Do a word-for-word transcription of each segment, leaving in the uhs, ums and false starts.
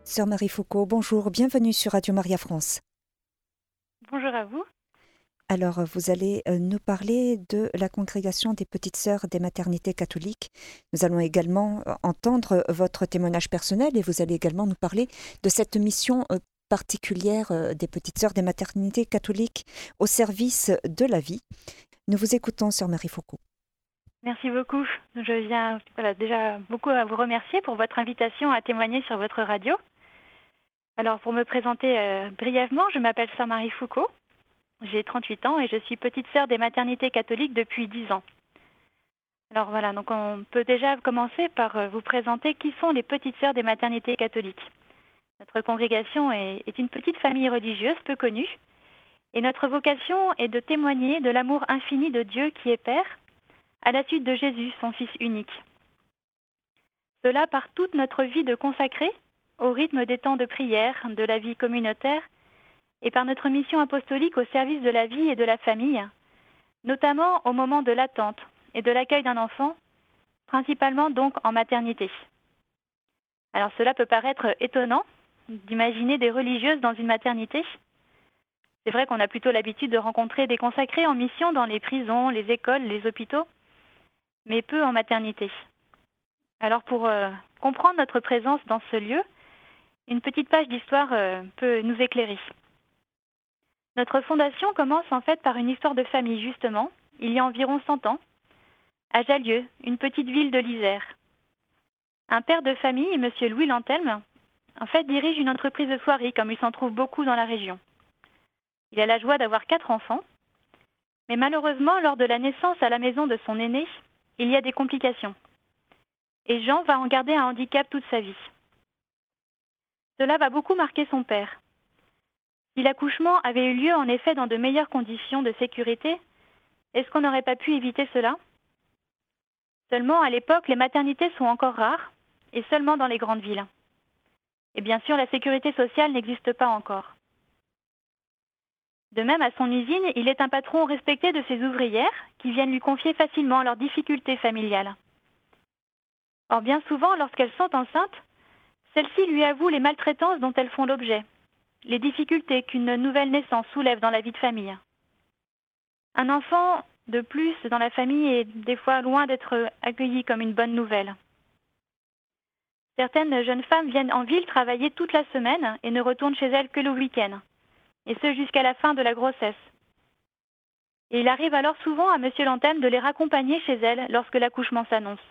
Sœur Marie Foucault, bonjour, bienvenue sur Radio Maria France. Bonjour à vous. Alors, vous allez euh, nous parler de la congrégation des petites sœurs des maternités catholiques. Nous allons également euh, entendre votre témoignage personnel et vous allez également nous parler de cette mission euh, particulière euh, des petites sœurs des maternités catholiques au service de la vie. Nous vous écoutons, Sœur Marie Foucault. Merci beaucoup. Je viens voilà, déjà beaucoup à vous remercier pour votre invitation à témoigner sur votre radio. Alors, pour me présenter euh, brièvement, je m'appelle Sœur Marie Foucault. J'ai trente-huit ans et je suis petite sœur des maternités catholiques depuis dix ans. Alors voilà, donc on peut déjà commencer par euh, vous présenter qui sont les petites sœurs des maternités catholiques. Notre congrégation est, est une petite famille religieuse peu connue et notre vocation est de témoigner de l'amour infini de Dieu qui est Père à la suite de Jésus, son Fils unique. Cela par toute notre vie de consacrés, au rythme des temps de prière, de la vie communautaire, et par notre mission apostolique au service de la vie et de la famille, notamment au moment de l'attente et de l'accueil d'un enfant, principalement donc en maternité. Alors cela peut paraître étonnant d'imaginer des religieuses dans une maternité. C'est vrai qu'on a plutôt l'habitude de rencontrer des consacrés en mission dans les prisons, les écoles, les hôpitaux, mais peu en maternité. Alors pour euh, comprendre notre présence dans ce lieu, une petite page d'histoire euh, peut nous éclairer. Notre fondation commence en fait par une histoire de famille justement, il y a environ cent ans, à Jallieu, une petite ville de l'Isère. Un père de famille, M. Louis Lantelme, en fait dirige une entreprise de soierie comme il s'en trouve beaucoup dans la région. Il a la joie d'avoir quatre enfants, mais malheureusement lors de la naissance à la maison de son aîné, il y a des complications. Et Jean va en garder un handicap toute sa vie. Cela va beaucoup marquer son père. Si l'accouchement avait eu lieu en effet dans de meilleures conditions de sécurité, est-ce qu'on n'aurait pas pu éviter cela? Seulement, à l'époque, les maternités sont encore rares, et seulement dans les grandes villes. Et bien sûr, la sécurité sociale n'existe pas encore. De même, à son usine, il est un patron respecté de ses ouvrières, qui viennent lui confier facilement leurs difficultés familiales. Or, bien souvent, lorsqu'elles sont enceintes, celles-ci lui avouent les maltraitances dont elles font l'objet, les difficultés qu'une nouvelle naissance soulève dans la vie de famille. Un enfant de plus dans la famille est des fois loin d'être accueilli comme une bonne nouvelle. Certaines jeunes femmes viennent en ville travailler toute la semaine et ne retournent chez elles que le week-end, et ce jusqu'à la fin de la grossesse. Et il arrive alors souvent à M. Lantelme de les raccompagner chez elles lorsque l'accouchement s'annonce.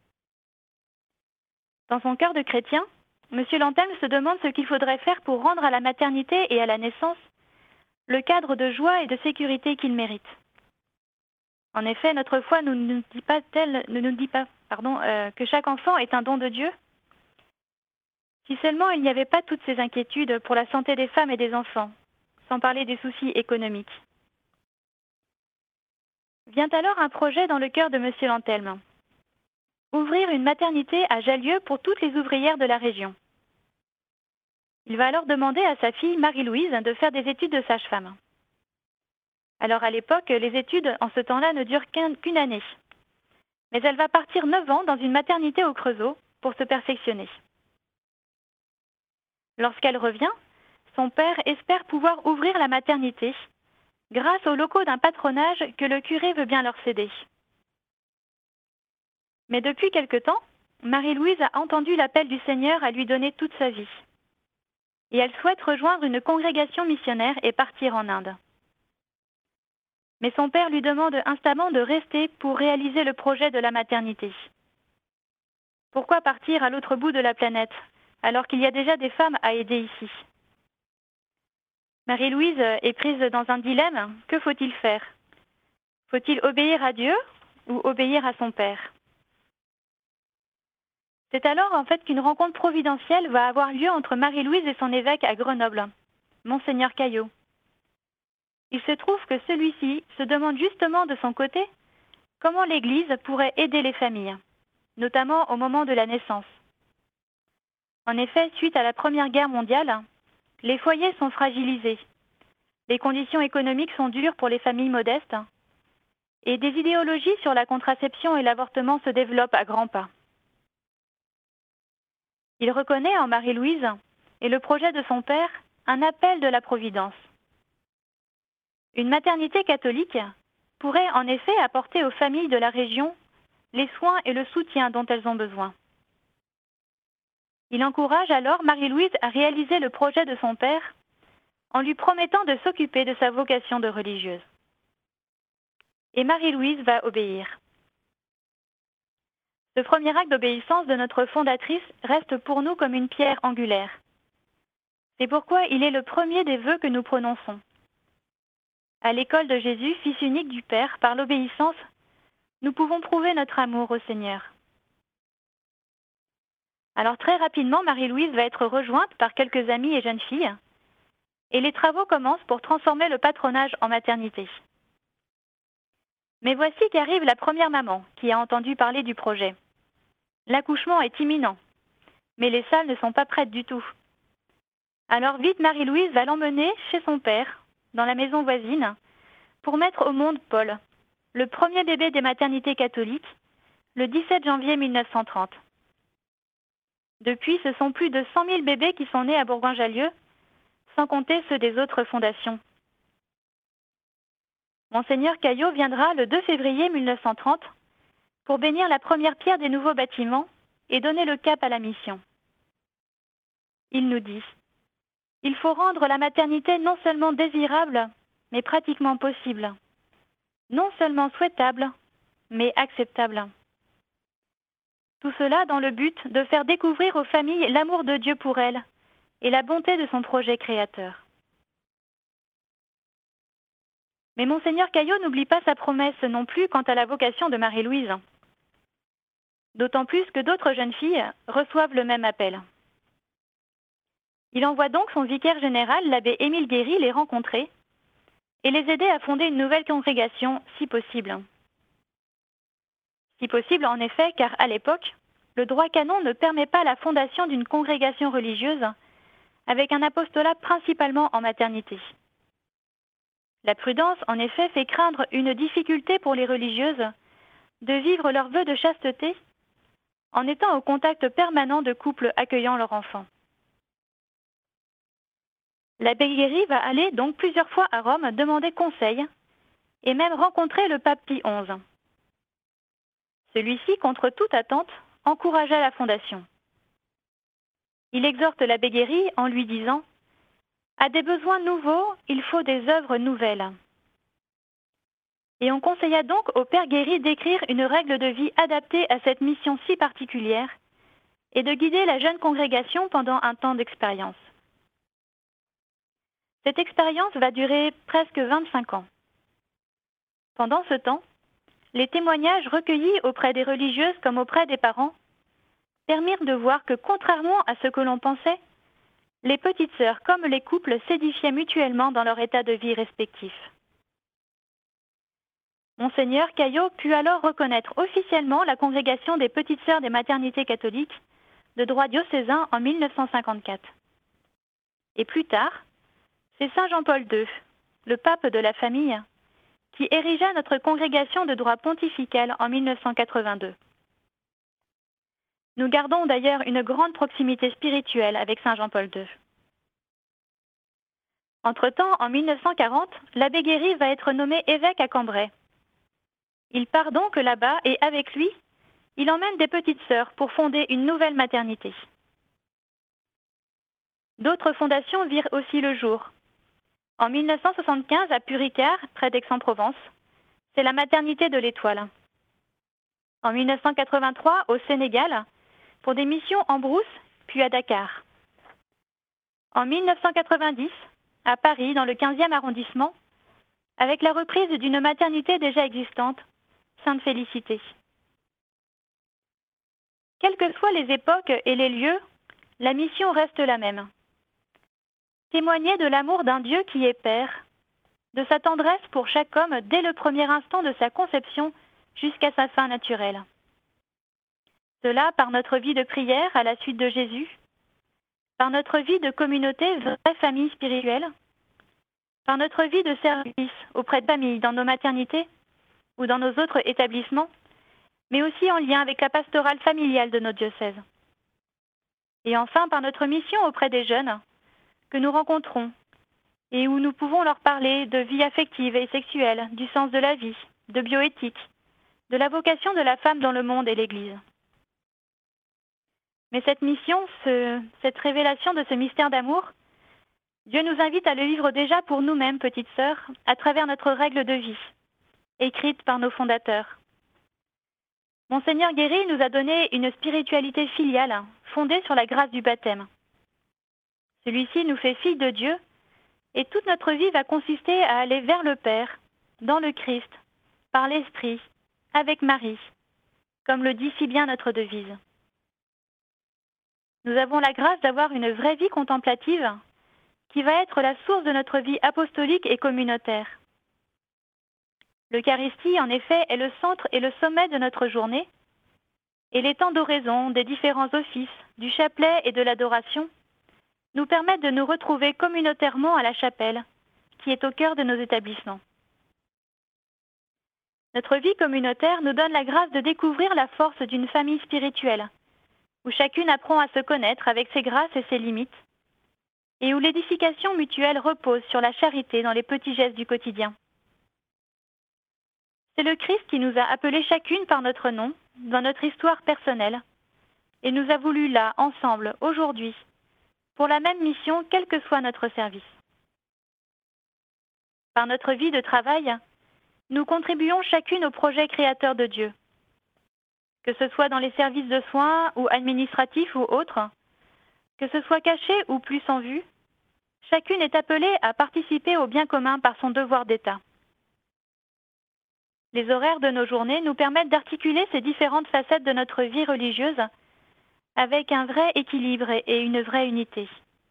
Dans son cœur de chrétien, M. Lantelme se demande ce qu'il faudrait faire pour rendre à la maternité et à la naissance le cadre de joie et de sécurité qu'ils méritent. En effet, notre foi ne nous dit pas, tel, ne nous dit pas pardon, euh, que chaque enfant est un don de Dieu. Si seulement il n'y avait pas toutes ces inquiétudes pour la santé des femmes et des enfants, sans parler des soucis économiques. Vient alors un projet dans le cœur de M. Lantelme. Ouvrir une maternité à Jallieu pour toutes les ouvrières de la région. Il va alors demander à sa fille Marie-Louise de faire des études de sage-femme. Alors à l'époque, les études en ce temps-là ne durent qu'un, qu'une année. Mais elle va partir neuf ans dans une maternité au Creusot pour se perfectionner. Lorsqu'elle revient, son père espère pouvoir ouvrir la maternité grâce aux locaux d'un patronage que le curé veut bien leur céder. Mais depuis quelque temps, Marie-Louise a entendu l'appel du Seigneur à lui donner toute sa vie. Et elle souhaite rejoindre une congrégation missionnaire et partir en Inde. Mais son père lui demande instamment de rester pour réaliser le projet de la maternité. Pourquoi partir à l'autre bout de la planète, alors qu'il y a déjà des femmes à aider ici? Marie-Louise est prise dans un dilemme. Que faut-il faire? Faut-il obéir à Dieu ou obéir à son père? C'est alors en fait qu'une rencontre providentielle va avoir lieu entre Marie-Louise et son évêque à Grenoble, Monseigneur Caillot. Il se trouve que celui-ci se demande justement de son côté comment l'Église pourrait aider les familles, notamment au moment de la naissance. En effet, suite à la Première Guerre mondiale, les foyers sont fragilisés, les conditions économiques sont dures pour les familles modestes, et des idéologies sur la contraception et l'avortement se développent à grands pas. Il reconnaît en Marie-Louise et le projet de son père un appel de la Providence. Une maternité catholique pourrait en effet apporter aux familles de la région les soins et le soutien dont elles ont besoin. Il encourage alors Marie-Louise à réaliser le projet de son père en lui promettant de s'occuper de sa vocation de religieuse. Et Marie-Louise va obéir. Ce premier acte d'obéissance de notre fondatrice reste pour nous comme une pierre angulaire. C'est pourquoi il est le premier des vœux que nous prononçons. À l'école de Jésus, Fils unique du Père, par l'obéissance, nous pouvons prouver notre amour au Seigneur. Alors très rapidement, Marie-Louise va être rejointe par quelques amies et jeunes filles, et les travaux commencent pour transformer le patronage en maternité. Mais voici qu'arrive la première maman qui a entendu parler du projet. L'accouchement est imminent, mais les salles ne sont pas prêtes du tout. Alors vite, Marie-Louise va l'emmener chez son père, dans la maison voisine, pour mettre au monde Paul, le premier bébé des maternités catholiques, le dix-sept janvier mille neuf cent trente. Depuis, ce sont plus de cent mille bébés qui sont nés à Bourgoin-Jallieu, sans compter ceux des autres fondations. Monseigneur Caillot viendra le deux février mille neuf cent trente pour bénir la première pierre des nouveaux bâtiments et donner le cap à la mission. Il nous dit « Il faut rendre la maternité non seulement désirable, mais pratiquement possible. Non seulement souhaitable, mais acceptable. » Tout cela dans le but de faire découvrir aux familles l'amour de Dieu pour elles et la bonté de son projet créateur. Mais Monseigneur Caillot n'oublie pas sa promesse non plus quant à la vocation de Marie-Louise. D'autant plus que d'autres jeunes filles reçoivent le même appel. Il envoie donc son vicaire général, l'abbé Émile Guéry, les rencontrer et les aider à fonder une nouvelle congrégation, si possible. Si possible, en effet, car à l'époque, le droit canon ne permet pas la fondation d'une congrégation religieuse avec un apostolat principalement en maternité. La prudence, en effet, fait craindre une difficulté pour les religieuses de vivre leurs vœux de chasteté en étant au contact permanent de couples accueillant leurs enfants. L'abbé Guéry va aller donc plusieurs fois à Rome demander conseil et même rencontrer le pape Pie onze. Celui-ci, contre toute attente, encouragea la fondation. Il exhorte l'abbé Guéry en lui disant « À des besoins nouveaux, il faut des œuvres nouvelles. » Et on conseilla donc au père Guéry d'écrire une règle de vie adaptée à cette mission si particulière et de guider la jeune congrégation pendant un temps d'expérience. Cette expérience va durer presque vingt-cinq ans. Pendant ce temps, les témoignages recueillis auprès des religieuses comme auprès des parents permirent de voir que, contrairement à ce que l'on pensait, les petites sœurs comme les couples s'édifiaient mutuellement dans leur état de vie respectif. Monseigneur Caillot put alors reconnaître officiellement la congrégation des petites sœurs des maternités catholiques de droit diocésain en mille neuf cent cinquante-quatre. Et plus tard, c'est Saint Jean-Paul deux, le pape de la famille, qui érigea notre congrégation de droit pontifical en mille neuf cent quatre-vingt-deux. Nous gardons d'ailleurs une grande proximité spirituelle avec Saint Jean-Paul deux. Entre-temps, en mille neuf cent quarante, l'abbé Guéry va être nommé évêque à Cambrai. Il part donc là-bas et avec lui, il emmène des petites sœurs pour fonder une nouvelle maternité. D'autres fondations virent aussi le jour. En mille neuf cent soixante-quinze, à Puricard, près d'Aix-en-Provence, c'est la maternité de l'Étoile. En mille neuf cent quatre-vingt-trois, au Sénégal, pour des missions en Brousse, puis à Dakar. En mille neuf cent quatre-vingt-dix, à Paris, dans le quinzième arrondissement, avec la reprise d'une maternité déjà existante, Sainte Félicité. Quelles que soient les époques et les lieux, la mission reste la même. Témoigner de l'amour d'un Dieu qui est Père, de sa tendresse pour chaque homme dès le premier instant de sa conception jusqu'à sa fin naturelle. Cela par notre vie de prière à la suite de Jésus, par notre vie de communauté, vraie famille spirituelle, par notre vie de service auprès de familles dans nos maternités ou dans nos autres établissements, mais aussi en lien avec la pastorale familiale de notre diocèse. Et enfin, par notre mission auprès des jeunes que nous rencontrons et où nous pouvons leur parler de vie affective et sexuelle, du sens de la vie, de bioéthique, de la vocation de la femme dans le monde et l'Église. Mais cette mission, ce, cette révélation de ce mystère d'amour, Dieu nous invite à le vivre déjà pour nous-mêmes, petites sœurs, à travers notre règle de vie, écrite par nos fondateurs. Monseigneur Guéry nous a donné une spiritualité filiale, fondée sur la grâce du baptême. Celui-ci nous fait filles de Dieu, et toute notre vie va consister à aller vers le Père, dans le Christ, par l'Esprit, avec Marie, comme le dit si bien notre devise. Nous avons la grâce d'avoir une vraie vie contemplative qui va être la source de notre vie apostolique et communautaire. L'Eucharistie, en effet, est le centre et le sommet de notre journée, et les temps d'oraison des différents offices, du chapelet et de l'adoration, nous permettent de nous retrouver communautairement à la chapelle, qui est au cœur de nos établissements. Notre vie communautaire nous donne la grâce de découvrir la force d'une famille spirituelle, où chacune apprend à se connaître avec ses grâces et ses limites, et où l'édification mutuelle repose sur la charité dans les petits gestes du quotidien. C'est le Christ qui nous a appelés chacune par notre nom, dans notre histoire personnelle, et nous a voulu là, ensemble, aujourd'hui, pour la même mission, quel que soit notre service. Par notre vie de travail, nous contribuons chacune au projet créateur de Dieu. Que ce soit dans les services de soins ou administratifs ou autres, que ce soit caché ou plus en vue, chacune est appelée à participer au bien commun par son devoir d'État. Les horaires de nos journées nous permettent d'articuler ces différentes facettes de notre vie religieuse avec un vrai équilibre et une vraie unité.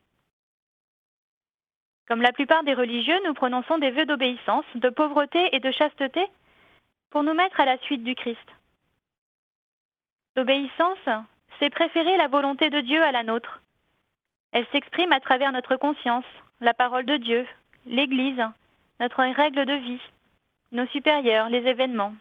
Comme la plupart des religieux, nous prononçons des vœux d'obéissance, de pauvreté et de chasteté pour nous mettre à la suite du Christ. L'obéissance, c'est préférer la volonté de Dieu à la nôtre. Elle s'exprime à travers notre conscience, la parole de Dieu, l'Église, notre règle de vie, nos supérieurs, les événements.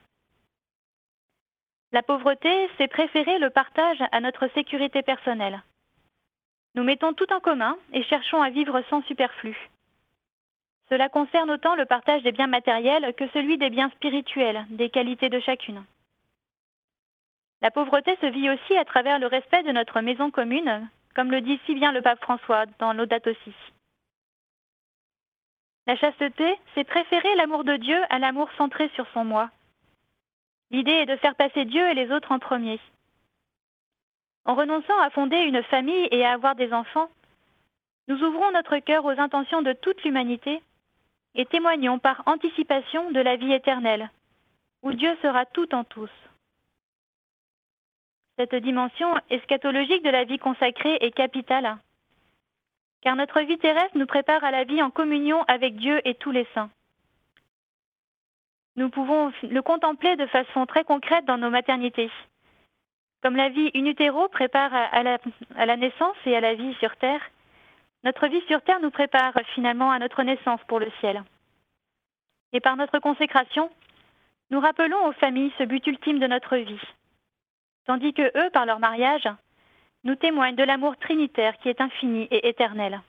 La pauvreté, c'est préférer le partage à notre sécurité personnelle. Nous mettons tout en commun et cherchons à vivre sans superflu. Cela concerne autant le partage des biens matériels que celui des biens spirituels, des qualités de chacune. La pauvreté se vit aussi à travers le respect de notre maison commune, comme le dit si bien le pape François dans Laudato Si. La chasteté, c'est préférer l'amour de Dieu à l'amour centré sur son moi. L'idée est de faire passer Dieu et les autres en premier. En renonçant à fonder une famille et à avoir des enfants, nous ouvrons notre cœur aux intentions de toute l'humanité et témoignons par anticipation de la vie éternelle, où Dieu sera tout en tous. Cette dimension eschatologique de la vie consacrée est capitale, car notre vie terrestre nous prépare à la vie en communion avec Dieu et tous les saints. Nous pouvons le contempler de façon très concrète dans nos maternités. Comme la vie in utero prépare à la, à la naissance et à la vie sur terre, notre vie sur terre nous prépare finalement à notre naissance pour le ciel. Et par notre consécration, nous rappelons aux familles ce but ultime de notre vie, tandis que eux, par leur mariage, nous témoignent de l'amour trinitaire qui est infini et éternel.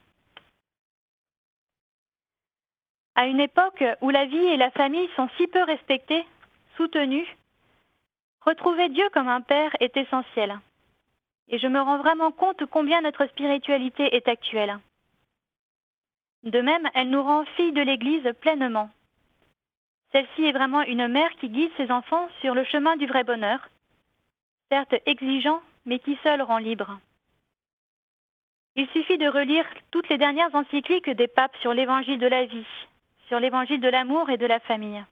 À une époque où la vie et la famille sont si peu respectées, soutenues, retrouver Dieu comme un Père est essentiel. Et je me rends vraiment compte combien notre spiritualité est actuelle. De même, elle nous rend filles de l'Église pleinement. Celle-ci est vraiment une mère qui guide ses enfants sur le chemin du vrai bonheur, certes exigeant, mais qui seul rend libre. Il suffit de relire toutes les dernières encycliques des papes sur l'évangile de la vie, sur l'évangile de l'amour et de la famille.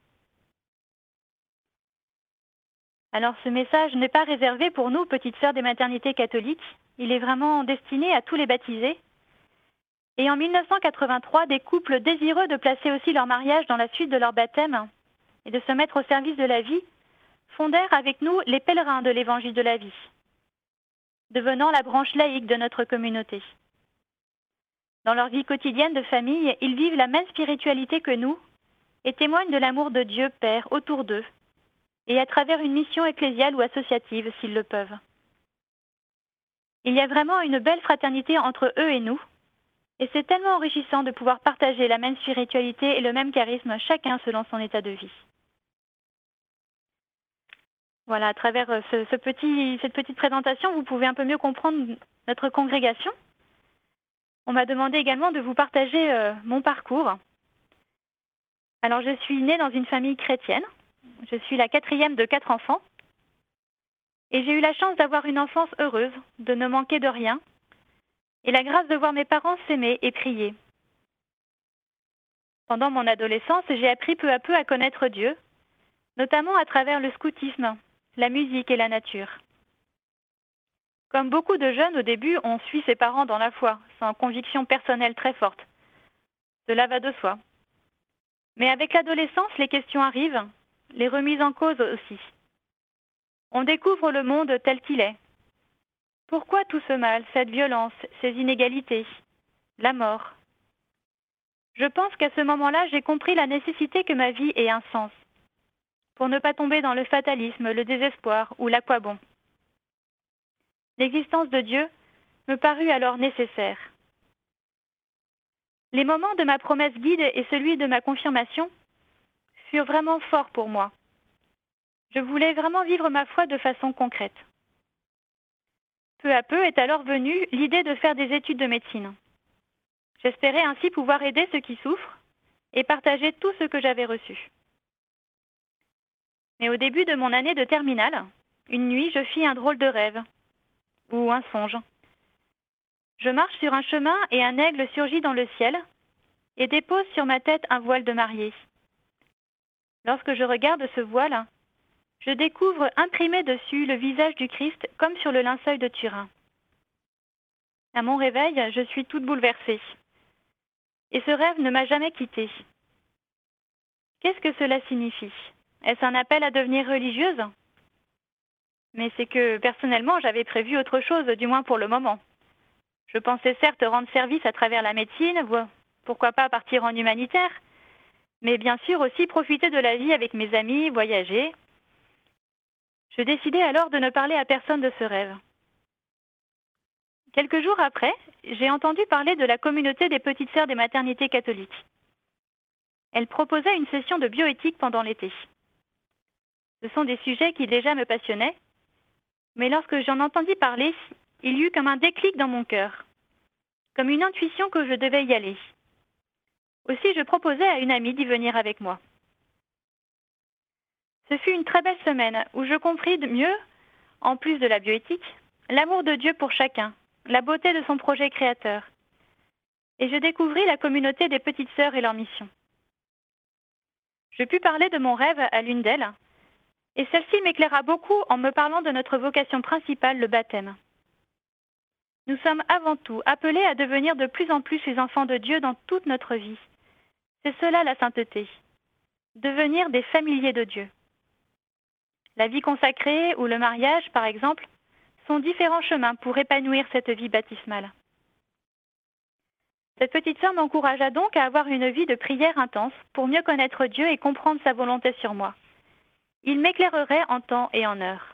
Alors ce message n'est pas réservé pour nous, petites sœurs des maternités catholiques, il est vraiment destiné à tous les baptisés. Et en mille neuf cent quatre-vingt-trois, des couples désireux de placer aussi leur mariage dans la suite de leur baptême et de se mettre au service de la vie, fondèrent avec nous les pèlerins de l'évangile de la vie, devenant la branche laïque de notre communauté. Dans leur vie quotidienne de famille, ils vivent la même spiritualité que nous et témoignent de l'amour de Dieu Père autour d'eux, et à travers une mission ecclésiale ou associative s'ils le peuvent. Il y a vraiment une belle fraternité entre eux et nous, et c'est tellement enrichissant de pouvoir partager la même spiritualité et le même charisme, chacun selon son état de vie. Voilà, à travers ce, ce petit, cette petite présentation, vous pouvez un peu mieux comprendre notre congrégation. On m'a demandé également de vous partager euh, mon parcours. Alors, je suis née dans une famille chrétienne. Je suis la quatrième de quatre enfants. Et j'ai eu la chance d'avoir une enfance heureuse, de ne manquer de rien, et la grâce de voir mes parents s'aimer et prier. Pendant mon adolescence, j'ai appris peu à peu à connaître Dieu, notamment à travers le scoutisme, la musique et la nature. Comme beaucoup de jeunes, au début, on suit ses parents dans la foi, sans conviction personnelle très forte. Cela va de soi. Mais avec l'adolescence, les questions arrivent, les remises en cause aussi. On découvre le monde tel qu'il est. Pourquoi tout ce mal, cette violence, ces inégalités, la mort? Je pense qu'à ce moment-là, j'ai compris la nécessité que ma vie ait un sens, pour ne pas tomber dans le fatalisme, le désespoir ou l'à-quoi bon. L'existence de Dieu me parut alors nécessaire. Les moments de ma promesse guide et celui de ma confirmation furent vraiment forts pour moi. Je voulais vraiment vivre ma foi de façon concrète. Peu à peu est alors venue l'idée de faire des études de médecine. J'espérais ainsi pouvoir aider ceux qui souffrent et partager tout ce que j'avais reçu. Mais au début de mon année de terminale, une nuit, je fis un drôle de rêve, ou un songe. Je marche sur un chemin et un aigle surgit dans le ciel et dépose sur ma tête un voile de mariée. Lorsque je regarde ce voile, je découvre imprimé dessus le visage du Christ comme sur le linceul de Turin. À mon réveil, je suis toute bouleversée. Et ce rêve ne m'a jamais quittée. Qu'est-ce que cela signifie? Est-ce un appel à devenir religieuse? Mais c'est que, personnellement, j'avais prévu autre chose, du moins pour le moment. Je pensais certes rendre service à travers la médecine, pourquoi pas partir en humanitaire, mais bien sûr aussi profiter de la vie avec mes amis, voyager. Je décidai alors de ne parler à personne de ce rêve. Quelques jours après, j'ai entendu parler de la communauté des petites sœurs des maternités catholiques. Elle proposait une session de bioéthique pendant l'été. Ce sont des sujets qui déjà me passionnaient, mais lorsque j'en entendis parler, il y eut comme un déclic dans mon cœur, comme une intuition que je devais y aller. Aussi, je proposai à une amie d'y venir avec moi. Ce fut une très belle semaine où je compris de mieux, en plus de la bioéthique, l'amour de Dieu pour chacun, la beauté de son projet créateur. Et je découvris la communauté des petites sœurs et leur mission. Je pus parler de mon rêve à l'une d'elles, et celle-ci m'éclaira beaucoup en me parlant de notre vocation principale, le baptême. Nous sommes avant tout appelés à devenir de plus en plus les enfants de Dieu dans toute notre vie. C'est cela la sainteté, devenir des familiers de Dieu. La vie consacrée ou le mariage, par exemple, sont différents chemins pour épanouir cette vie baptismale. Cette petite sœur m'encouragea donc à avoir une vie de prière intense pour mieux connaître Dieu et comprendre sa volonté sur moi. Il m'éclairerait en temps et en heure.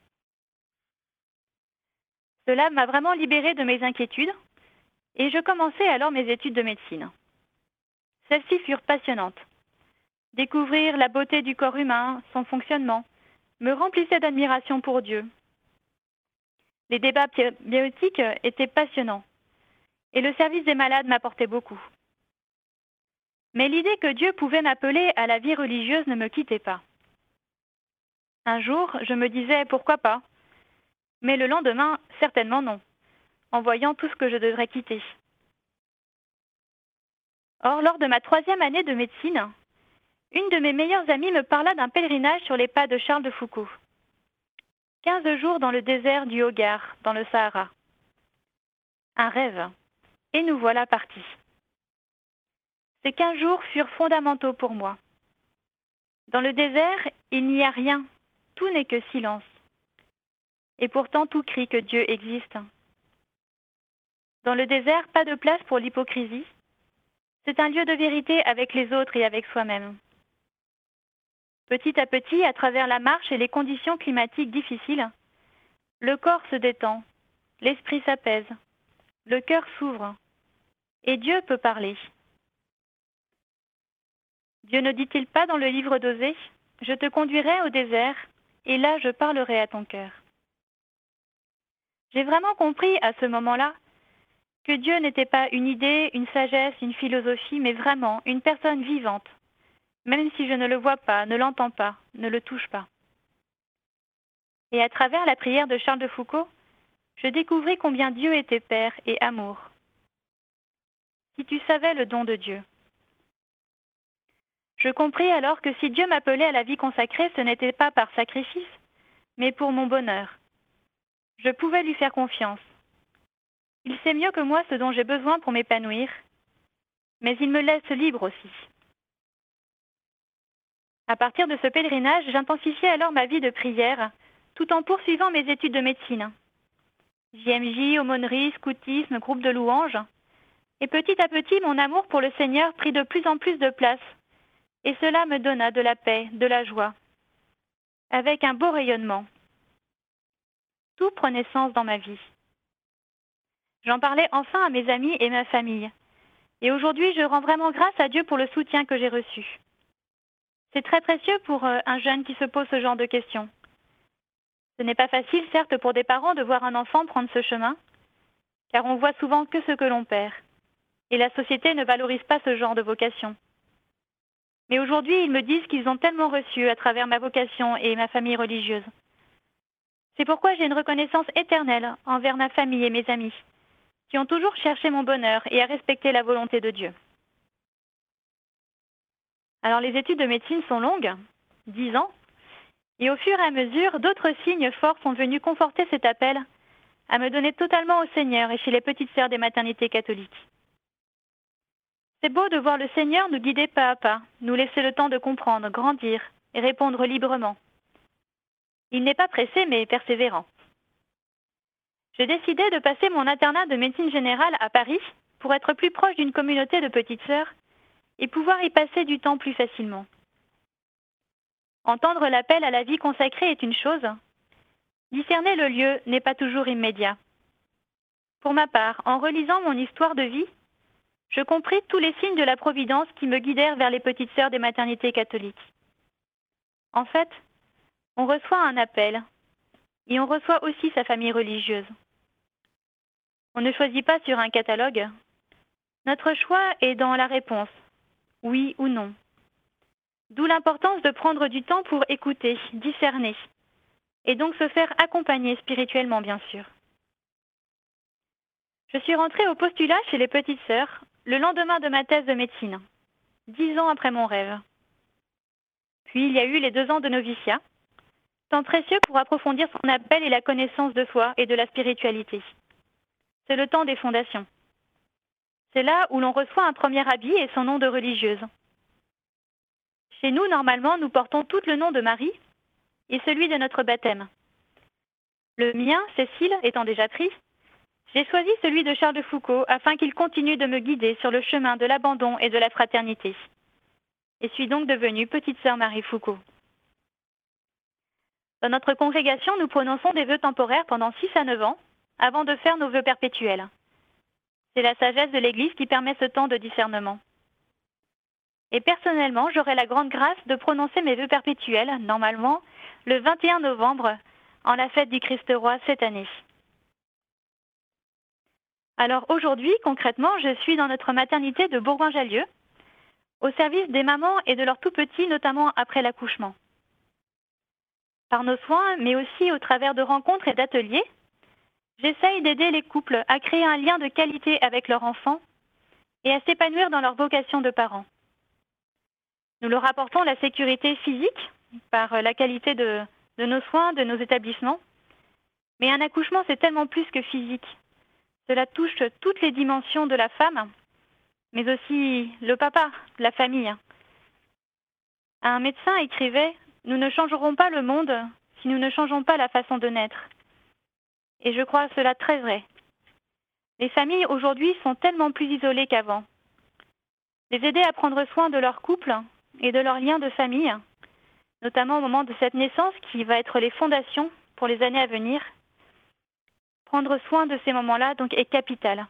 Cela m'a vraiment libérée de mes inquiétudes et je commençai alors mes études de médecine. Celles-ci furent passionnantes. Découvrir la beauté du corps humain, son fonctionnement, me remplissait d'admiration pour Dieu. Les débats bioéthiques étaient passionnants et le service des malades m'apportait beaucoup. Mais l'idée que Dieu pouvait m'appeler à la vie religieuse ne me quittait pas. Un jour, je me disais pourquoi pas, mais le lendemain, certainement non, en voyant tout ce que je devrais quitter. Or, lors de ma troisième année de médecine, une de mes meilleures amies me parla d'un pèlerinage sur les pas de Charles de Foucault. Quinze jours dans le désert du Hogar, dans le Sahara. Un rêve, et nous voilà partis. Ces quinze jours furent fondamentaux pour moi. Dans le désert, il n'y a rien, tout n'est que silence. Et pourtant tout crie que Dieu existe. Dans le désert, pas de place pour l'hypocrisie. C'est un lieu de vérité avec les autres et avec soi-même. Petit à petit, à travers la marche et les conditions climatiques difficiles, le corps se détend, l'esprit s'apaise, le cœur s'ouvre, et Dieu peut parler. Dieu ne dit-il pas dans le livre d'Osée, « Je te conduirai au désert, et là je parlerai à ton cœur ». J'ai vraiment compris à ce moment-là que Dieu n'était pas une idée, une sagesse, une philosophie, mais vraiment une personne vivante, même si je ne le vois pas, ne l'entends pas, ne le touche pas. Et à travers la prière de Charles de Foucault, je découvris combien Dieu était Père et amour. Si tu savais le don de Dieu. Je compris alors que si Dieu m'appelait à la vie consacrée, ce n'était pas par sacrifice, mais pour mon bonheur. Je pouvais lui faire confiance. Il sait mieux que moi ce dont j'ai besoin pour m'épanouir, mais il me laisse libre aussi. À partir de ce pèlerinage, j'intensifiais alors ma vie de prière, tout en poursuivant mes études de médecine. J M J, aumônerie, scoutisme, groupe de louanges. Et petit à petit, mon amour pour le Seigneur prit de plus en plus de place, et cela me donna de la paix, de la joie, avec un beau rayonnement. Tout prenait sens dans ma vie. J'en parlais enfin à mes amis et ma famille. Et aujourd'hui, je rends vraiment grâce à Dieu pour le soutien que j'ai reçu. C'est très précieux pour un jeune qui se pose ce genre de questions. Ce n'est pas facile, certes, pour des parents de voir un enfant prendre ce chemin, car on voit souvent que ce que l'on perd. Et la société ne valorise pas ce genre de vocation. Mais aujourd'hui, ils me disent qu'ils ont tellement reçu à travers ma vocation et ma famille religieuse. C'est pourquoi j'ai une reconnaissance éternelle envers ma famille et mes amis, qui ont toujours cherché mon bonheur et à respecter la volonté de Dieu. Alors les études de médecine sont longues, dix ans, et au fur et à mesure, d'autres signes forts sont venus conforter cet appel à me donner totalement au Seigneur et chez les petites sœurs des maternités catholiques. C'est beau de voir le Seigneur nous guider pas à pas, nous laisser le temps de comprendre, grandir et répondre librement. Il n'est pas pressé mais persévérant. J'ai décidé de passer mon internat de médecine générale à Paris pour être plus proche d'une communauté de petites sœurs et pouvoir y passer du temps plus facilement. Entendre l'appel à la vie consacrée est une chose. Discerner le lieu n'est pas toujours immédiat. Pour ma part, en relisant mon histoire de vie, je compris tous les signes de la providence qui me guidèrent vers les petites sœurs des maternités catholiques. En fait, on reçoit un appel et on reçoit aussi sa famille religieuse. On ne choisit pas sur un catalogue. Notre choix est dans la réponse, oui ou non. D'où l'importance de prendre du temps pour écouter, discerner, et donc se faire accompagner spirituellement, bien sûr. Je suis rentrée au postulat chez les petites sœurs le lendemain de ma thèse de médecine, dix ans après mon rêve. Puis il y a eu les deux ans de noviciat, temps précieux pour approfondir son appel et la connaissance de soi et de la spiritualité. C'est le temps des fondations. C'est là où l'on reçoit un premier habit et son nom de religieuse. Chez nous, normalement, nous portons tout le nom de Marie et celui de notre baptême. Le mien, Cécile, étant déjà pris, j'ai choisi celui de Charles de Foucault afin qu'il continue de me guider sur le chemin de l'abandon et de la fraternité. Et suis donc devenue petite sœur Marie Foucault. Dans notre congrégation, nous prononçons des vœux temporaires pendant six à neuf ans avant de faire nos vœux perpétuels. C'est la sagesse de l'Église qui permet ce temps de discernement. Et personnellement, j'aurai la grande grâce de prononcer mes vœux perpétuels, normalement, le vingt et un novembre, en la fête du Christ roi cette année. Alors aujourd'hui, concrètement, je suis dans notre maternité de Bourgoin-Jallieu, au service des mamans et de leurs tout-petits, notamment après l'accouchement. Par nos soins, mais aussi au travers de rencontres et d'ateliers, j'essaye d'aider les couples à créer un lien de qualité avec leur enfant et à s'épanouir dans leur vocation de parents. Nous leur apportons la sécurité physique par la qualité de, de nos soins, de nos établissements, mais un accouchement, c'est tellement plus que physique. Cela touche toutes les dimensions de la femme, mais aussi le papa, la famille. Un médecin écrivait « Nous ne changerons pas le monde si nous ne changeons pas la façon de naître ». Et je crois cela très vrai. Les familles aujourd'hui sont tellement plus isolées qu'avant. Les aider à prendre soin de leur couple et de leurs liens de famille, notamment au moment de cette naissance qui va être les fondations pour les années à venir, Prendre soin de ces moments-là donc est capital.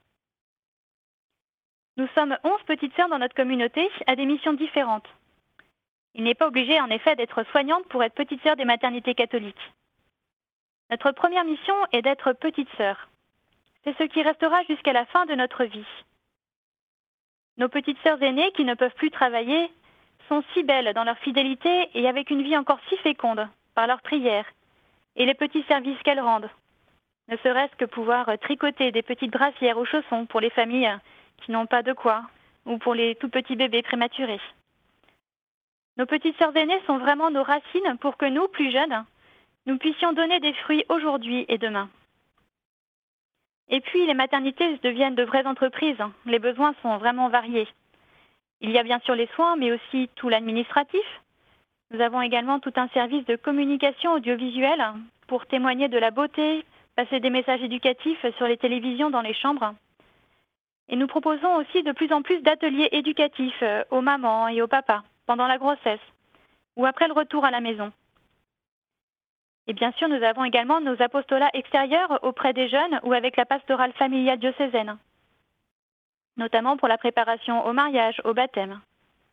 Nous sommes onze petites sœurs dans notre communauté à des missions différentes. Il n'est pas obligé en effet d'être soignante pour être petite sœur des maternités catholiques. Notre première mission est d'être petite sœur. C'est ce qui restera jusqu'à la fin de notre vie. Nos petites sœurs aînées qui ne peuvent plus travailler sont si belles dans leur fidélité et avec une vie encore si féconde par leurs prières et les petits services qu'elles rendent. Ne serait-ce que pouvoir tricoter des petites brassières aux chaussons pour les familles qui n'ont pas de quoi, ou pour les tout petits bébés prématurés. Nos petites sœurs aînées sont vraiment nos racines pour que nous, plus jeunes, nous puissions donner des fruits aujourd'hui et demain. Et puis, les maternités deviennent de vraies entreprises. Les besoins sont vraiment variés. Il y a bien sûr les soins, mais aussi tout l'administratif. Nous avons également tout un service de communication audiovisuelle pour témoigner de la beauté, passer des messages éducatifs sur les télévisions dans les chambres. Et nous proposons aussi de plus en plus d'ateliers éducatifs aux mamans et aux papas pendant la grossesse ou après le retour à la maison. Et bien sûr, nous avons également nos apostolats extérieurs auprès des jeunes ou avec la pastorale familiale diocésaine, notamment pour la préparation au mariage, au baptême.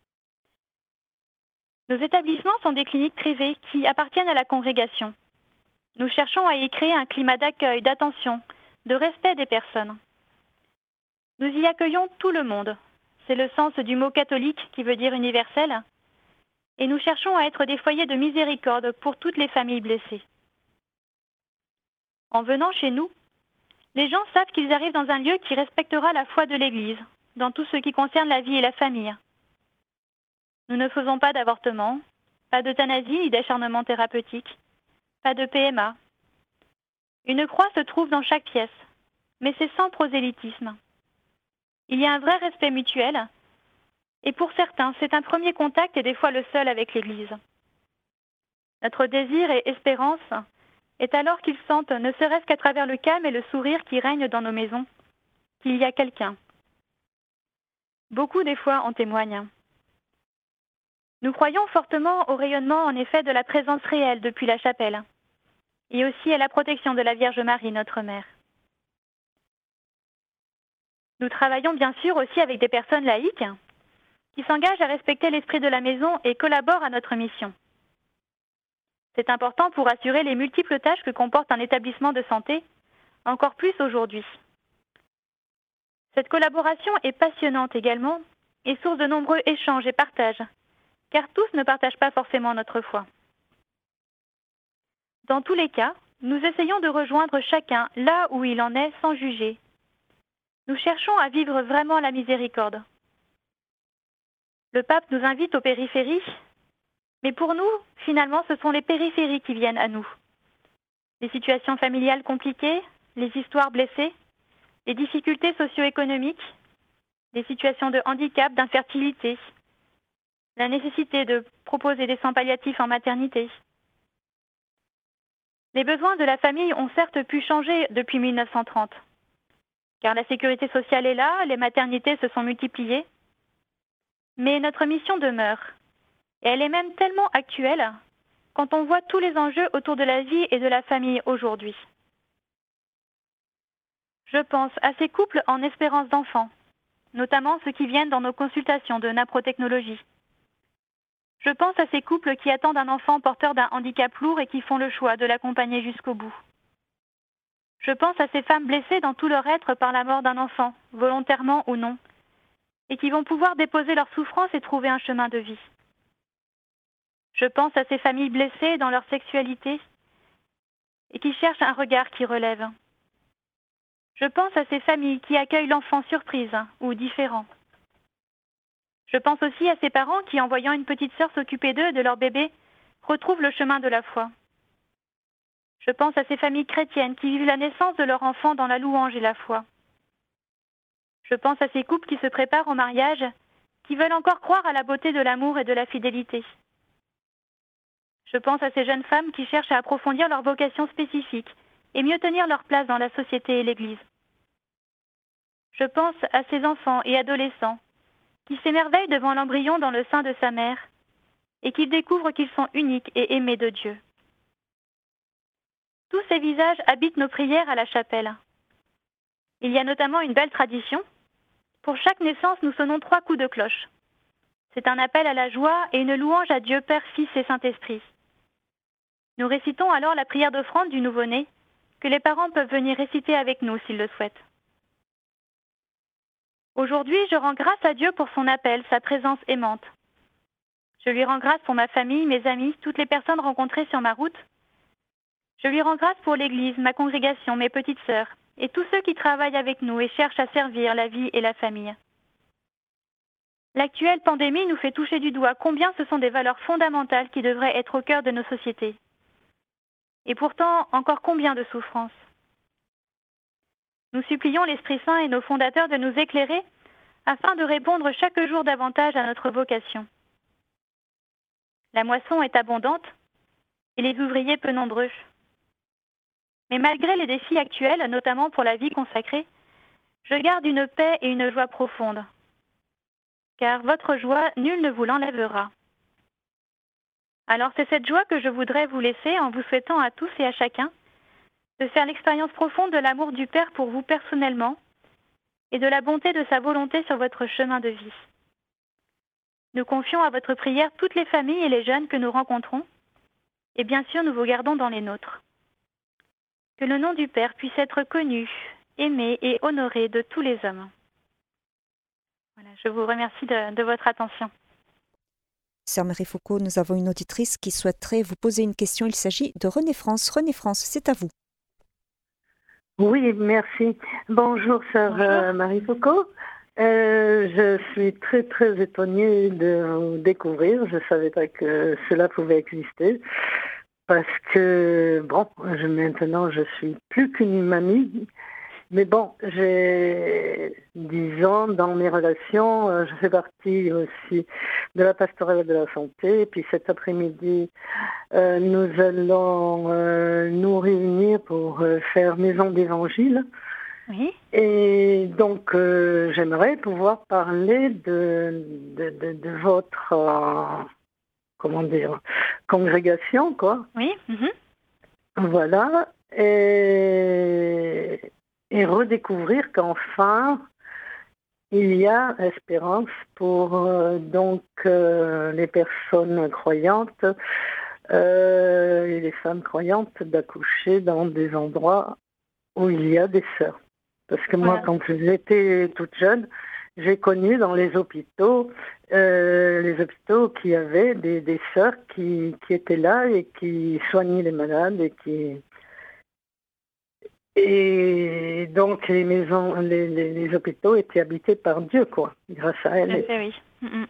Nos établissements sont des cliniques privées qui appartiennent à la congrégation. Nous cherchons à y créer un climat d'accueil, d'attention, de respect des personnes. Nous y accueillons tout le monde. C'est le sens du mot catholique qui veut dire universel. Et nous cherchons à être des foyers de miséricorde pour toutes les familles blessées. En venant chez nous, les gens savent qu'ils arrivent dans un lieu qui respectera la foi de l'Église, dans tout ce qui concerne la vie et la famille. Nous ne faisons pas d'avortement, pas d'euthanasie ni d'acharnement thérapeutique, pas de P M A. Une croix se trouve dans chaque pièce, mais c'est sans prosélytisme. Il y a un vrai respect mutuel, et pour certains, c'est un premier contact et des fois le seul avec l'Église. Notre désir et espérance est alors qu'ils sentent, ne serait-ce qu'à travers le calme et le sourire qui règnent dans nos maisons, qu'il y a quelqu'un. Beaucoup des fois en témoignent. Nous croyons fortement au rayonnement en effet de la présence réelle depuis la chapelle, et aussi à la protection de la Vierge Marie, notre Mère. Nous travaillons bien sûr aussi avec des personnes laïques qui s'engagent à respecter l'esprit de la maison et collaborent à notre mission. C'est important pour assurer les multiples tâches que comporte un établissement de santé, encore plus aujourd'hui. Cette collaboration est passionnante également et source de nombreux échanges et partages, car tous ne partagent pas forcément notre foi. Dans tous les cas, nous essayons de rejoindre chacun là où il en est sans juger. Nous cherchons à vivre vraiment la miséricorde. Le pape nous invite aux périphéries, mais pour nous, finalement, ce sont les périphéries qui viennent à nous. Les situations familiales compliquées, les histoires blessées, les difficultés socio-économiques, les situations de handicap, d'infertilité, la nécessité de proposer des soins palliatifs en maternité. Les besoins de la famille ont certes pu changer depuis mille neuf cent trente, car la sécurité sociale est là, les maternités se sont multipliées, mais notre mission demeure, et elle est même tellement actuelle quand on voit tous les enjeux autour de la vie et de la famille aujourd'hui. Je pense à ces couples en espérance d'enfants, notamment ceux qui viennent dans nos consultations de naprotechnologie. Je pense à ces couples qui attendent un enfant porteur d'un handicap lourd et qui font le choix de l'accompagner jusqu'au bout. Je pense à ces femmes blessées dans tout leur être par la mort d'un enfant, volontairement ou non, et qui vont pouvoir déposer leur souffrance et trouver un chemin de vie. Je pense à ces familles blessées dans leur sexualité et qui cherchent un regard qui relève. Je pense à ces familles qui accueillent l'enfant surprise ou différent. Je pense aussi à ces parents qui, en voyant une petite sœur s'occuper d'eux et de leur bébé, retrouvent le chemin de la foi. Je pense à ces familles chrétiennes qui vivent la naissance de leur enfant dans la louange et la foi. Je pense à ces couples qui se préparent au mariage, qui veulent encore croire à la beauté de l'amour et de la fidélité. Je pense à ces jeunes femmes qui cherchent à approfondir leur vocation spécifique et mieux tenir leur place dans la société et l'Église. Je pense à ces enfants et adolescents qui s'émerveillent devant l'embryon dans le sein de sa mère et qui découvrent qu'ils sont uniques et aimés de Dieu. Tous ces visages habitent nos prières à la chapelle. Il y a notamment une belle tradition. Pour chaque naissance, nous sonnons trois coups de cloche. C'est un appel à la joie et une louange à Dieu Père, Fils et Saint-Esprit. Nous récitons alors la prière d'offrande du nouveau-né, que les parents peuvent venir réciter avec nous s'ils le souhaitent. Aujourd'hui, je rends grâce à Dieu pour son appel, sa présence aimante. Je lui rends grâce pour ma famille, mes amis, toutes les personnes rencontrées sur ma route. Je lui rends grâce pour l'Église, ma congrégation, mes petites sœurs, et tous ceux qui travaillent avec nous et cherchent à servir la vie et la famille. L'actuelle pandémie nous fait toucher du doigt combien ce sont des valeurs fondamentales qui devraient être au cœur de nos sociétés. Et pourtant, encore combien de souffrances. Nous supplions l'Esprit Saint et nos fondateurs de nous éclairer afin de répondre chaque jour davantage à notre vocation. La moisson est abondante et les ouvriers peu nombreux. Mais malgré les défis actuels, notamment pour la vie consacrée, je garde une paix et une joie profonde. Car votre joie, nul ne vous l'enlèvera. Alors c'est cette joie que je voudrais vous laisser en vous souhaitant à tous et à chacun de faire l'expérience profonde de l'amour du Père pour vous personnellement et de la bonté de sa volonté sur votre chemin de vie. Nous confions à votre prière toutes les familles et les jeunes que nous rencontrons, et bien sûr nous vous gardons dans les nôtres. Que le nom du Père puisse être connu, aimé et honoré de tous les hommes. Voilà, je vous remercie de, de votre attention. Sœur Marie Foucault, nous avons une auditrice qui souhaiterait vous poser une question. Il s'agit de René France. René France, c'est à vous. Oui, merci. Bonjour, sœur euh, Marie Foucault. Euh, je suis très, très étonnée de vous découvrir. Je ne savais pas que cela pouvait exister. Parce que, bon, je, maintenant, je suis plus qu'une mamie. Mais bon, j'ai, disons, dans mes relations, euh, je fais partie aussi de la pastorale de la santé. Et puis cet après-midi, euh, nous allons euh, nous réunir pour euh, faire Maison d'Évangile. Oui. Et donc, euh, j'aimerais pouvoir parler de, de, de, de votre, euh, comment dire, congrégation, quoi. Oui. Mm-hmm. Voilà. Et... et redécouvrir qu'enfin, il y a espérance pour euh, donc euh, les personnes croyantes euh, et les femmes croyantes d'accoucher dans des endroits où il y a des sœurs. Parce que moi, Voilà. quand j'étais toute jeune, j'ai connu dans les hôpitaux, euh, les hôpitaux qui avaient des, des sœurs qui, qui étaient là et qui soignaient les malades et qui... Et donc, les maisons, les, les, les hôpitaux étaient habités par Dieu, quoi, grâce à elle. Tout à fait, oui. Mm-hmm.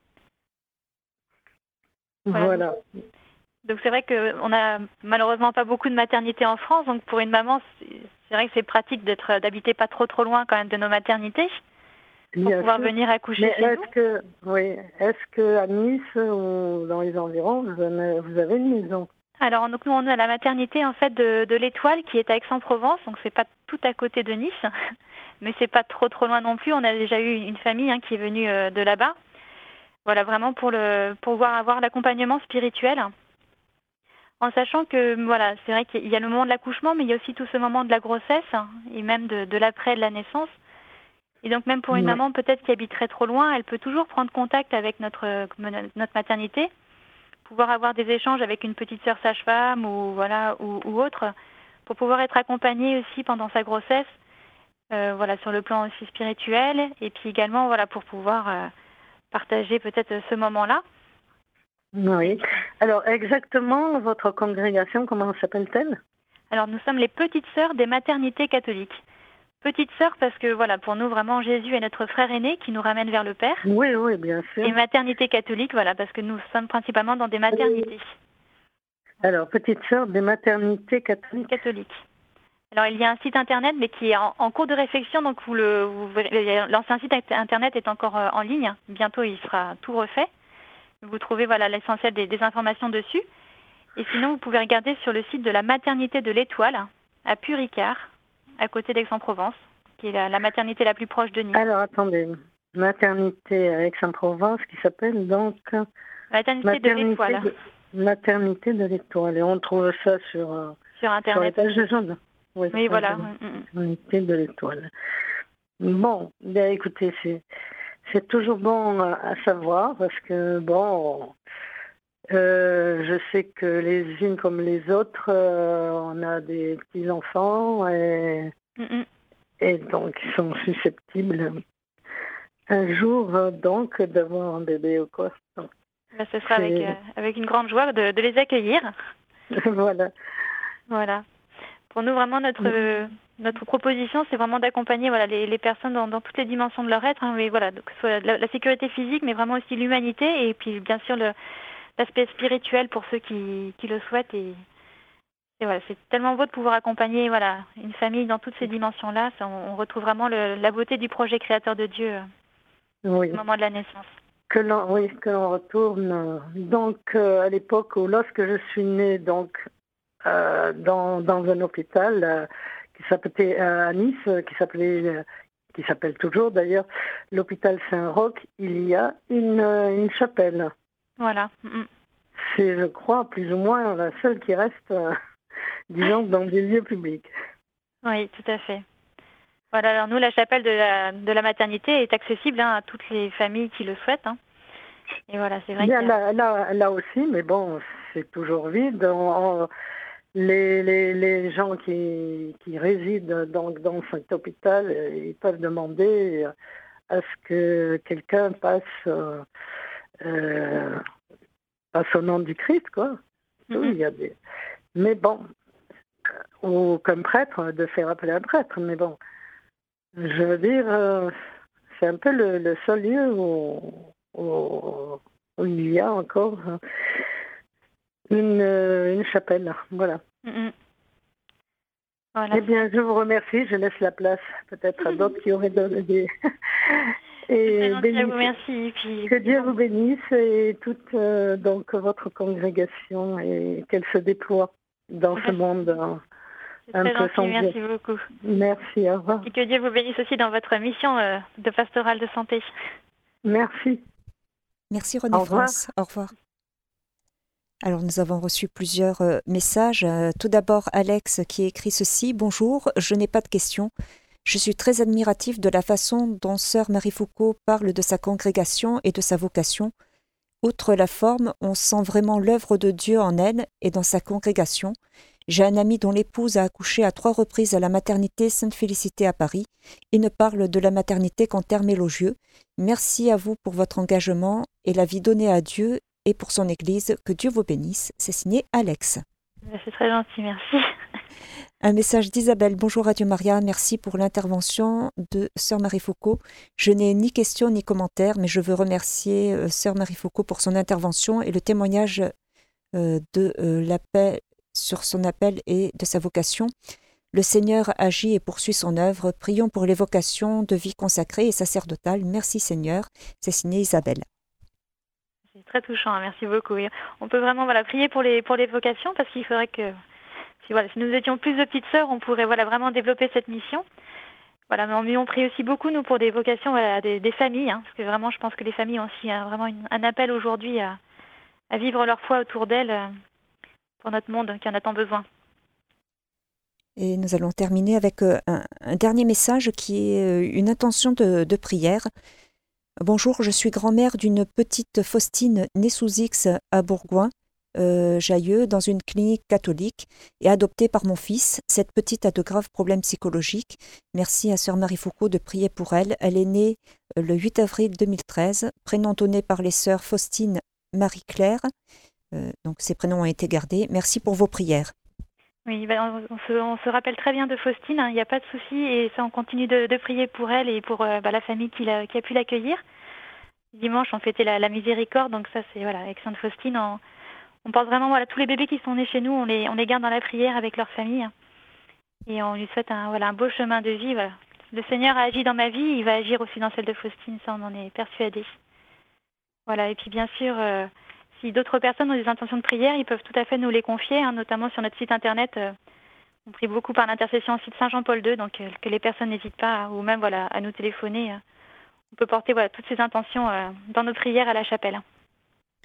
Voilà. voilà. Donc, c'est vrai qu'on n'a malheureusement pas beaucoup de maternités en France. Donc, pour une maman, c'est, c'est vrai que c'est pratique d'être, d'habiter pas trop trop loin quand même de nos maternités pour Bien pouvoir sûr. venir accoucher Mais chez est-ce nous. que, oui, est-ce qu'à Nice ou dans les environs, vous avez, vous avez une maison? Alors, donc, nous, on est à la maternité en fait de, de l'Étoile qui est à Aix-en-Provence, donc c'est pas tout à côté de Nice, mais c'est pas trop trop loin non plus. On a déjà eu une famille hein, qui est venue euh, de là-bas. Voilà, vraiment pour le pour pouvoir avoir l'accompagnement spirituel, en sachant que voilà, c'est vrai qu'il y a le moment de l'accouchement, mais il y a aussi tout ce moment de la grossesse et même de, de l'après de la naissance. Et donc même pour une Ouais. maman peut-être qui habiterait trop loin, elle peut toujours prendre contact avec notre notre maternité, pouvoir avoir des échanges avec une petite sœur sage-femme ou voilà ou, ou autre, pour pouvoir être accompagnée aussi pendant sa grossesse, euh, voilà sur le plan aussi spirituel, et puis également voilà pour pouvoir euh, partager peut-être ce moment-là. Oui. Alors, exactement, votre congrégation, comment s'appelle-t-elle? Alors nous sommes les petites sœurs des maternités catholiques. Petites sœurs parce que voilà, pour nous vraiment Jésus est notre frère aîné qui nous ramène vers le Père. Oui, oui, bien sûr. Et maternité catholique, voilà, parce que nous sommes principalement dans des maternités. Alors, petite sœur des maternités catholiques. Catholiques. Alors il y a un site internet, mais qui est en, en cours de réflexion, donc vous le, vous, l'ancien site internet est encore euh, en ligne. Bientôt il sera tout refait. Vous trouvez voilà l'essentiel des, des informations dessus. Et sinon vous pouvez regarder sur le site de la maternité de l'Étoile à Puricard, à côté d'Aix-en-Provence, qui est la, la maternité la plus proche de Nice. Alors, attendez. Maternité à Aix-en-Provence qui s'appelle donc... Maternité, maternité de l'Étoile. De, maternité de l'Étoile. Et on trouve ça sur... Euh, Sur sur Internet l'étage aussi. de jaune. Oui, Oui, sur voilà. Internet. Mm, mm. Unité de l'étoile. Bon, bien écoutez, c'est, c'est toujours bon à, à savoir parce que, bon, euh, je sais que les unes comme les autres, euh, on a des petits-enfants et, Mm, mm. et donc ils sont susceptibles un jour euh, donc d'avoir un bébé ou quoi. Donc, Bah, ce sera avec, c'est- euh, avec une grande joie de, de les accueillir. voilà. Voilà. Pour nous, vraiment, notre, euh, notre proposition, c'est vraiment d'accompagner voilà, les, les personnes dans, dans toutes les dimensions de leur être. Hein, mais voilà, donc, que ce soit la, la sécurité physique, mais vraiment aussi l'humanité et puis bien sûr le, l'aspect spirituel pour ceux qui, qui le souhaitent. Et, et voilà, c'est tellement beau de pouvoir accompagner voilà, une famille dans toutes ces dimensions-là. Ça, on, on retrouve vraiment le, la beauté du projet créateur de Dieu euh, Oui. au moment de la naissance. Que l'on, oui, que l'on retourne. euh, Donc, euh, à l'époque où, lorsque je suis née, donc, euh, dans, dans un hôpital euh, qui s'appelait euh, à Nice, euh, qui s'appelait, euh, qui s'appelle toujours d'ailleurs, l'hôpital Saint-Roch, il y a une, euh, une chapelle. Voilà. Mm, mm. C'est, je crois, plus ou moins la seule qui reste, euh, disons, dans des lieux publics. Oui, tout à fait. Voilà, alors nous, la chapelle de la, de la maternité est accessible hein, à toutes les familles qui le souhaitent. Hein. Et voilà, c'est vrai Bien, que... là, là, là aussi, mais bon, c'est toujours vide. On- on- les, les, les gens qui, qui résident donc dans cet hôpital, euh, ils peuvent demander euh, à ce que quelqu'un passe, euh, euh, passe au nom du Christ, quoi. Mm, Oui, mm. il y a des... Mais bon, ou comme prêtre, de faire appeler un prêtre. Mais bon, je veux dire, euh, c'est un peu le, le seul lieu où, où, où il y a encore euh, une, euh, une chapelle. Voilà. Mm, mm. Voilà. Eh bien, je vous remercie. Je laisse la place peut-être à d'autres qui auraient donné des... C'est très Et gentil à bénisse- vous, merci. Et puis, que Dieu vous bénisse et toute euh, donc votre congrégation et qu'elle se déploie dans ce monde euh, c'est un très peu gentil, sans Dieu. merci beaucoup. Merci, au revoir. Et que Dieu vous bénisse aussi dans votre mission euh, de pastorale de santé. Merci. Merci René Au revoir. France. Au revoir. Alors nous avons reçu plusieurs euh, messages. Euh, tout d'abord Alex qui écrit ceci. Bonjour, je n'ai pas de questions. Je suis très admiratif de la façon dont sœur Marie Foucault parle de sa congrégation et de sa vocation. Outre la forme, on sent vraiment l'œuvre de Dieu en elle et dans sa congrégation. J'ai un ami dont l'épouse a accouché à trois reprises à la maternité Sainte-Félicité à Paris. Il ne parle de la maternité qu'en termes élogieux. Merci à vous pour votre engagement et la vie donnée à Dieu et pour son Église. Que Dieu vous bénisse. C'est signé Alex. C'est très gentil, merci. Un message d'Isabelle. Bonjour Radio Maria, merci pour l'intervention de Sœur Marie Foucault. Je n'ai ni question ni commentaire, mais je veux remercier euh, Sœur Marie Foucault pour son intervention et le témoignage euh, de euh, l'appel sur son appel et de sa vocation. Le Seigneur agit et poursuit son œuvre. Prions pour les vocations de vie consacrée et sacerdotale. Merci Seigneur. C'est signé Isabelle. C'est très touchant, hein, merci beaucoup. Et on peut vraiment voilà, prier pour les, pour les vocations parce qu'il faudrait que si, voilà, si nous étions plus de petites sœurs, on pourrait voilà, vraiment développer cette mission. Voilà, mais on, on prie aussi beaucoup, nous, pour des vocations voilà, des, des familles, hein, parce que vraiment, je pense que les familles ont aussi hein, vraiment une, un appel aujourd'hui à, à vivre leur foi autour d'elles euh, pour notre monde qui en a tant besoin. Et nous allons terminer avec euh, un, un dernier message qui est euh, une intention de, de prière. Bonjour, je suis grand-mère d'une petite Faustine née sous X à Bourgoin, euh, Jailleux, dans une clinique catholique et adoptée par mon fils. Cette petite a de graves problèmes psychologiques. Merci à sœur Marie Foucault de prier pour elle. Elle est née euh, le huit avril deux mille treize, prénom donné par les sœurs Faustine Marie-Claire. Euh, donc ces prénoms ont été gardés. Merci pour vos prières. Oui, ben, on, on, se, on se rappelle très bien de Faustine, il n'y a pas de souci, et ça, on continue de, de prier pour elle et pour euh, bah, la famille qui, l'a, qui a pu l'accueillir. Dimanche, on fêtait la, la miséricorde, donc ça, c'est voilà, avec Sainte Faustine, on, on pense vraiment voilà tous les bébés qui sont nés chez nous, on les, on les garde dans la prière avec leur famille, et on lui souhaite un voilà un beau chemin de vie. Voilà. Le Seigneur a agi dans ma vie, il va agir aussi dans celle de Faustine, ça, on en est persuadés. Voilà, et puis bien sûr. Euh, Si d'autres personnes ont des intentions de prière, ils peuvent tout à fait nous les confier, hein, notamment sur notre site internet. Euh, on prie beaucoup par l'intercession aussi de Saint Jean-Paul deux, donc euh, que les personnes n'hésitent pas, ou même voilà, à nous téléphoner. Euh, on peut porter voilà, toutes ces intentions euh, dans nos prières à la chapelle.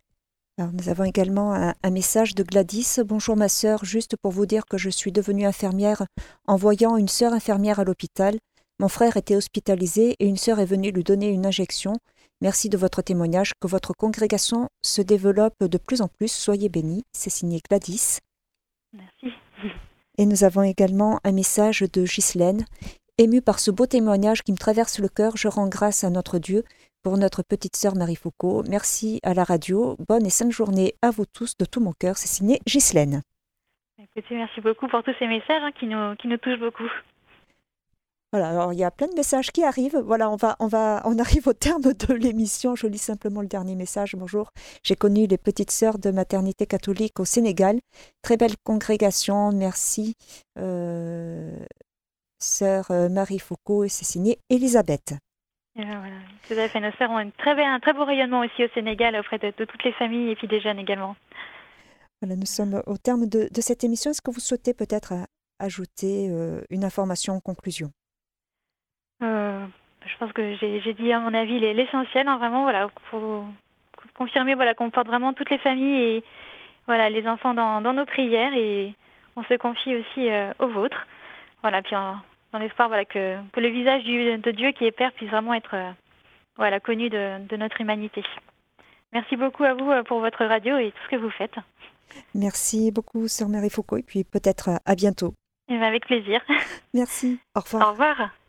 Alors, nous avons également un, un message de Gladys. Bonjour ma sœur, juste pour vous dire que je suis devenue infirmière en voyant une sœur infirmière à l'hôpital. Mon frère était hospitalisé et une sœur est venue lui donner une injection. Merci de votre témoignage, que votre congrégation se développe de plus en plus. Soyez bénis. C'est signé Gladys. Merci. Et nous avons également un message de Ghislaine. Émue par ce beau témoignage qui me traverse le cœur, je rends grâce à notre Dieu pour notre petite sœur Marie Foucault. Merci à la radio. Bonne et sainte journée à vous tous de tout mon cœur. C'est signé Ghislaine. Écoutez, merci beaucoup pour tous ces messages hein, qui, nous, qui nous touchent beaucoup. Voilà, alors il y a plein de messages qui arrivent. Voilà, on va, on va, on arrive au terme de l'émission. Je lis simplement le dernier message. Bonjour, j'ai connu les petites sœurs de maternité catholique au Sénégal. Très belle congrégation, merci. Euh, sœur Marie Foucault, et c'est signé Elisabeth. Et ben voilà, tout à fait. Nos sœurs ont une très belle, un très beau rayonnement aussi au Sénégal auprès de, de toutes les familles et puis des jeunes également. Voilà, nous sommes au terme de, de cette émission. Est-ce que vous souhaitez peut-être ajouter euh, une information en conclusion? Euh, je pense que j'ai, j'ai dit à mon avis l'essentiel, hein, vraiment, voilà, pour confirmer voilà, qu'on porte vraiment toutes les familles et voilà, les enfants dans, dans nos prières et on se confie aussi euh, aux vôtres. Voilà, puis en, dans l'espoir voilà, que, que le visage du, de Dieu qui est Père puisse vraiment être euh, voilà, connu de, de notre humanité. Merci beaucoup à vous pour votre radio et tout ce que vous faites. Merci beaucoup, sœur Marie Foucault, et puis peut-être à bientôt. Et avec plaisir. Merci. Au revoir. Au revoir.